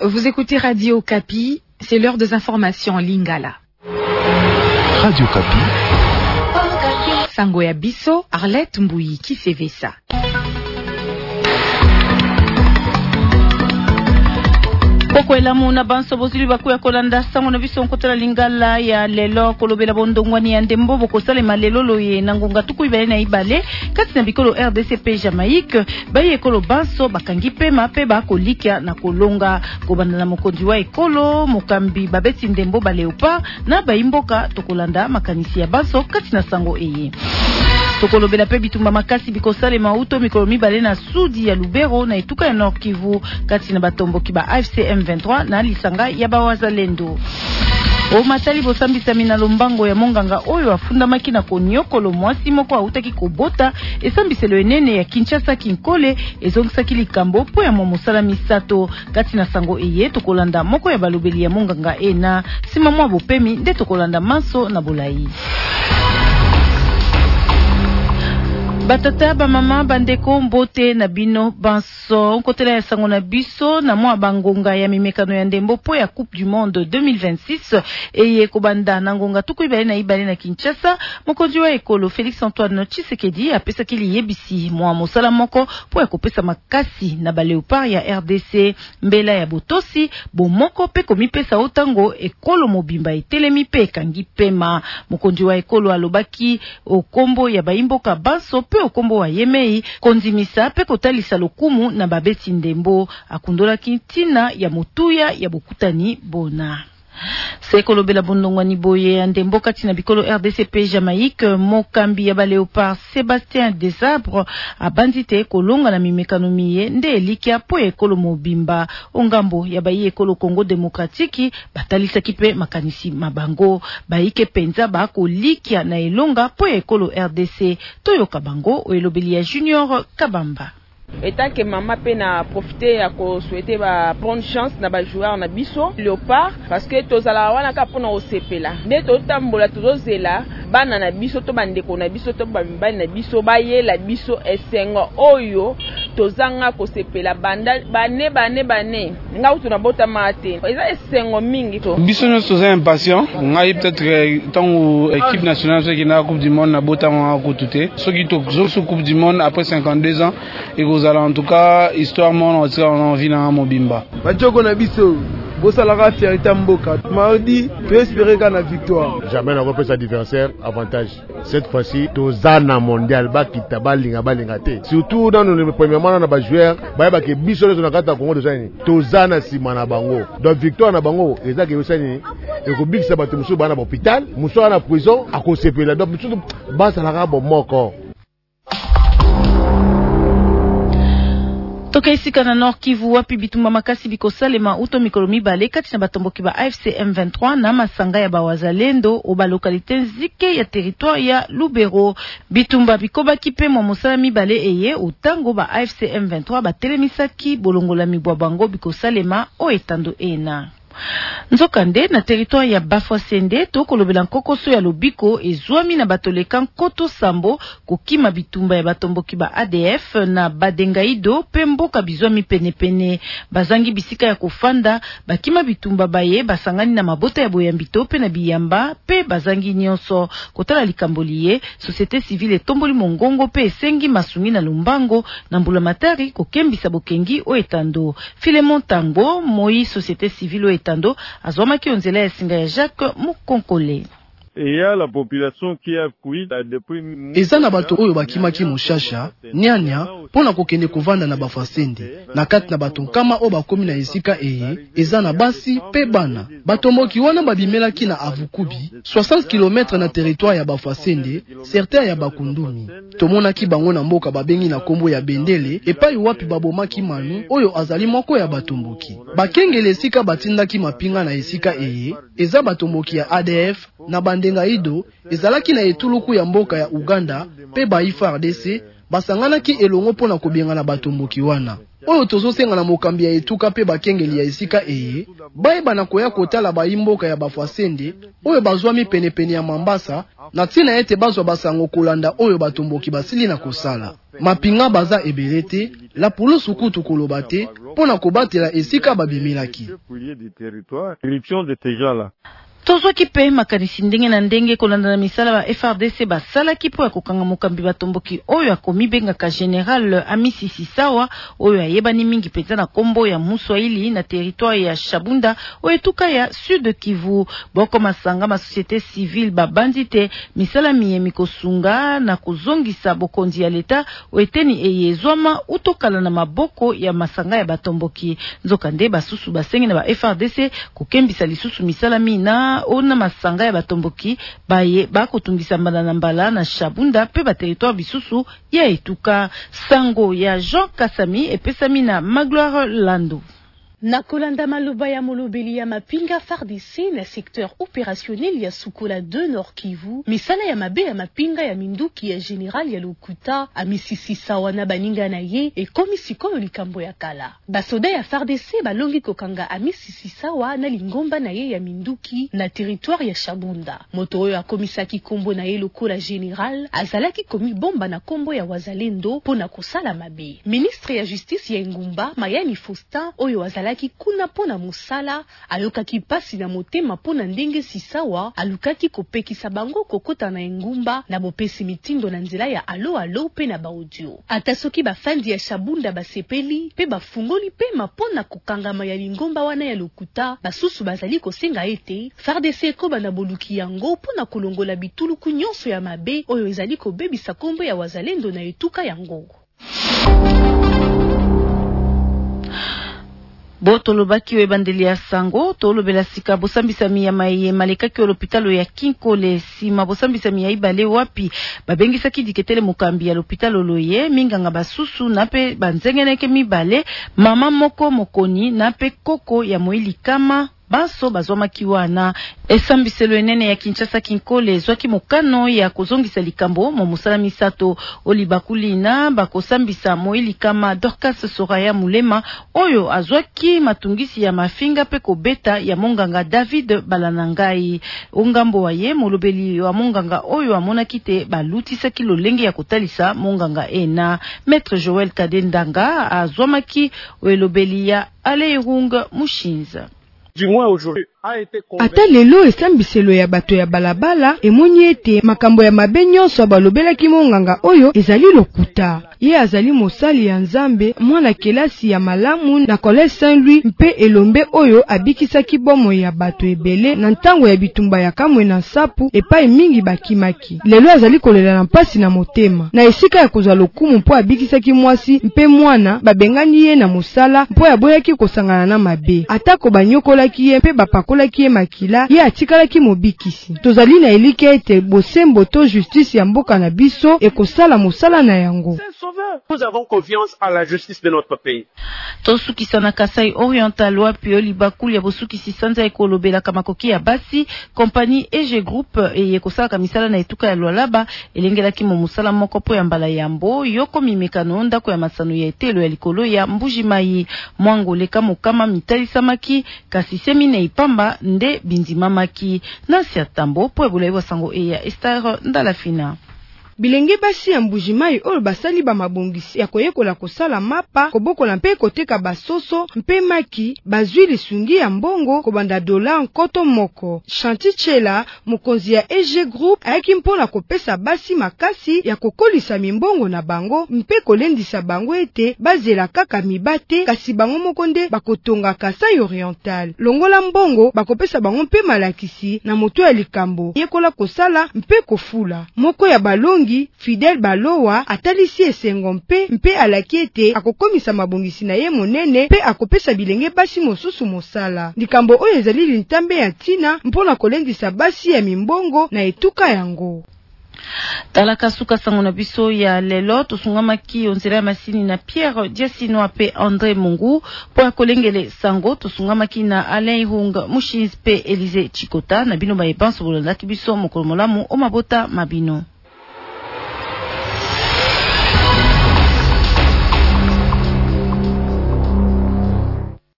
Vous écoutez Radio Kapi, c'est l'heure des informations en Lingala. Radio Kapi. Sango ya biso, Arlette Mbouyi Kisevesa. Poko elamu na banso bozili bakuya kolanda sango na biso nkotela lingala ya lelo kolobela bondongwani ya ndembo bokosale malelolo ye nangonga tuku ibale na ibale kati na bikolo RDCP Jamaïque baye ekolo banso bakangi pema pe bakolikia na kolonga kobanda na mokonzi wa ekolo mokambi babeti ndembo baleopa na baimboka tokolanda makanisi ya banso kati na sango eye. Tokolobela pe bitumba makasi bikosale mauto mikolo mibale na sudi ya Lubero na etuka ya Nord Kivu kati na batomboki ba AFC M23 na lisanga ya bawazalendo. O matali bosambisa mina lombango ya monganga oyo afundamaki na konyokolo mwasi moko autaki kobota esambiselo enene ya Kinshasa Kinkole ezongisaki likambo po ya momosala misato kati na sango eye tokolanda moko ya balobeli ya monganga ena sima mwa bopemi nde tokolanda maso na bolai. Batata ba mama bandeko mbote na bino banso nkotela ya sango na biso na mwa bangonga ya mimekano ya ndembo po ya Coupe du Monde 2026 eye kobanda na ngonga tuku ibale na Kinshasa mokonzi wa ekolo Félix Antoine Tshisekedi apesa kili yebisi mwa mosala moko po ya kopesa makasi na baleopard ya RDC mbela ya botosi bomoko pe komipesa otango ekolo mobimba etelemi pe kangi pema mokonzi wa ekolo alobaki okombo ya baimboka banso pe okombo wa yemei konzimisa pe kotalisa lokumu na babeti ndembo akundola kintina ya motuya ya bokutani bona. Sekolo bela bondongwani boye ya ndembo kati na bikolo RDCP Jamaïque mokambi ya baleopard Sébastien Desabre abandite kolonga na mimekano miye nde elikia po ekolo mobimba ongambo ya bayi ekolo Congo Démocratique batalisa kipe makanisi mabango baike penza bako likia na elonga po ekolo RDC toyoka bango oelobeli ya Junior Kabamba. Étant que maman peine à profiter à souhaiter bonne chance na ba joueur na biso léopard parce que tozala wana ka pona OCP là ne totambola tozela bana na biso to bandeko na biso to bambali na biso baye la biso esengo oyo tozanga ko sepela banda bane nga utuna bota mate eza esengo mingi to biso no toza impatient ngai peut-être tant équipe nationale qui na Coupe du Monde na bota ma ko tuté soki to zo Coupe du Monde après 52 ans et en tout cas histoire mon on a envie na mobimba bajoko na biso bosalaka fierté mboka mardi peut espérer gagner la victoire jamais on va sa adversaire avantage cette fois-ci tozana mondial ba kitabalinga balinga te surtout dans le premier match na ba joueur ba ke biso na kata Congo dozani tozana sima na bango donc victoire na bango ezaki yosani e ko bikisa bato muso bana hôpital muso na prison akosepela donc muso basalaka bomoko. Toka isika na Nord Kivu wapi bitumba makasi bikosalema uto mikolo mibale kati na batomboki ba AFC M23 na masanga ya bawazalendo o ba localité nzike ya territoire ya Lubero bitumba bikoba kipe mo mosala mibale eye utango ba AFC M23 batelemisaki bolongola mibwa bango bikosalema o etando ena. Nzokande na territoire ya Bafwasende to kolobela nkokoso ya lobiko ezwami na batoleka nkoto sambo kokima bitumba ya batomboki ba ADF na badengaido pe mboka bizwami penepene bazangi bisika ya kofanda bakima bitumba baye basangani na mabota ya boyambito pe na biyamba pe bazangi nyonso kotala likamboliye société civile tomboli mongongo pe esengi masungi na lumbango na mbulamatari kokembisa bokengi o etando Filemon Tango moi société civile Tando azoma ki onzela ya singa ya Jacques Mukonkole. Et ya la population qui a fui depuis eza na bato oyo bakimaki mushasha nyanya pona kokende kovanda na Bafwasende na kati na bato nkama o bakomi na esika eye eza na basi pe bana batomboki wana babimelaki na Avukubi 60 km na territoire ya Bafwasende certains ya Bakundumi tomonaki bango na mboka babengi na kombo ya Bendele epai wapi babomaki manu oyo azali moko ya batomboki bakengele esika batindaki mapinga na esika eye eza batomboki ya ADF na bandengaido ezalaki na etuluku ya mboka ya Uganda pe ba FARDC basanganaki elongo pona kobengana batomboki wana. Oyo tozosenga na mokambi ya etuka pe bakengeli ya esika eye, bayeba na koya kotala bayimboka ya bafwasende, oyo bazwami penepene ya Mambasa, na tina ete bazwa basango kolanda oyo batomboki basili na kosala. Mapinga baza ebelete, la pulusu kutu kolobate, pona kobatela esika babimelaki. Tozwaki pe makanisi ndenge na ndenge kolanda na misala ba FRDC basalaki po ya kokanga mokambi batomboki oyo akomibengaka General Amisisi Sawa oyo ayebani mingi penza na kombo ya Muswahili na territoire ya Shabunda oyo etuka ya Sud Kivu. Boko masanga ma société civile babandite misala miyemi kosunga na kuzongisa bokonzi ya leta oeteni eyezwama utokala na maboko ya masanga ya batomboki. Nzokande basusu basengi na ba FRDC kokembisa lisusu misala mina ona masanga ya batomboki baye bakotungisa mbala na mbala na Shabunda pe ba territoire bisusu ya etuka. Sango ya Jean Kasami epesami na Magloire Lando. Na kolanda maloba ya molobeli ya mapinga FARDC na secteur opérationnel ya Sukola 2 Nord Kivu, misala ya mabe ya mapinga ya minduki ya General ya Lokuta Amisisi Sawa na baninga na ye ekomi sikoyo likambo ya kala. Basoda ya FARDC balongi kokanga Amisisi Sawa na lingomba na ye ya minduki na territoire ya Shabunda. Moto oyo akomisaki kombo na ye lokola General azalaki komi bomba na kombo ya wazalendo pona kosala mabe. Ministre ya justice ya Ngumba Mayani Faustin oyo azalaki kuna pona musala alokaki pasi na motema pona ndenge Sisawa alukaki kopekisa bango kokota na Ngumba na bopesi mitindo na nzela ya alo pe na audio. Atasoki bafandi ya Shabunda basepeli pe bafungoli pe mapona kokangama ya lingomba wana ya Lokuta basusu bazali kosenga ete FARDC ko bana boluki yango pona kolongola bituluku nyonso ya mabe oyo ezali kobebisa kombo ya wazalendo na etuka yango. Botolobaki webandeli ya sango tolobela sika bosambisami ya maye malekaki l'hôpital ya Kinkole sima bosambisami ya ibale wapi babengisaki diketele mokambi ya l'hôpital loye minganga basusu nape banzengeneke mibale mama moko mokoni nape koko ya moili kama baso bazoma kiwana esambiselo enene ya Kinshasa Kinkole zwaki mokano ya kozongisa likambo mo musala misato olibakulina bakosambisa moili kama Dorcas Soraya Mulema oyo azwaki matungisi ya mafinga pe kobeta ya monganga David Balanangai ongambo waye molobeli wa monganga oyo amonaki te balutisaki lolenge ya kotalisa monganga ena Maître Joël Kadendanga azwamaki welobeli ya Aleirunga Mushinza. Du moins aujourd'hui ata lelo esambiselo ya bato ya balabala emoni ete makambo ya mabe nyonso balobelaki monganga oyo ezali lokuta. Ye azali mosali ya Nzambe mwana kelasi ya malamu na Collège Saint-Louis mpe elombe oyo abikisaki bomo ya bato ebele na ntango ya bitumba ya kamwe na sapu epai mingi bakimaki. Lelo azali kolela na mpasi na motema na esika ya kozwa lokumu mpo abikisaki mwasi mpe mwana babengani ye na mosala mpo aboyaki kosangana na mabe atako banyokolaki ye mpe bapakolaki ye makila ye atikalaki mobikisi. Tozali na elike ete bosembo to justice ya mboka na biso ekosala mosala na yango. Nous avons confiance à la justice de notre pays. Tosukisa na Kasai Oriental wapi olibakuli ya bosukisi sanza ekolobela kamakoki ya basi kompani EG Group ekosala misala na etuka ya Lualaba elengelaki mo musala moko po ya mbala yambo yoko mimekano ndako ya masano ya etelo ya likolo ya Mbuji Mai mwango leka mokama mitali samaki kasi semine ipamba nde bindimamaki nasi atambo po ebula sango eya Esther Ndalafina. Bilenge basi ya Mbuji Mai oyo basali ba mabongisi ya koyekola kosala mapa kobokola mpe koteka basoso mpe maki bazwi lisungi ya mbongo kobanda dola nkoto moko. Chantichela mokonzi ya EG Group ayaki mpona kopesa basi makasi ya kokolisa mimbongo na bango mpe kolendisa bango ete bazela kaka mibate kasi bango moko nde bakotonga Kasai Oriental. Longola mbongo bakopesa bango mpe malakisi na moto ya likambo yekola kosala mpe kofula. Moko ya balongi Fidel Balowa atalisi esengo mpe alaki ete akokomisa mabongisi na ye monene mpe akopesa bilenge basi mosusu mosala. Likambo oyo ezali lintambe ya ntina mpona kolendisa basi ya mimbongo na etuka yango. Talaka suka sango na biso ya lelo tosungamaki onzela masini na Pierre Diasino pe André Mungu po kolengele sango tosungamaki na Alain Hung Mushiz pe Elise Chikota na bino ba epanso bolanda kibiso mokolo molamu o mabota mabino.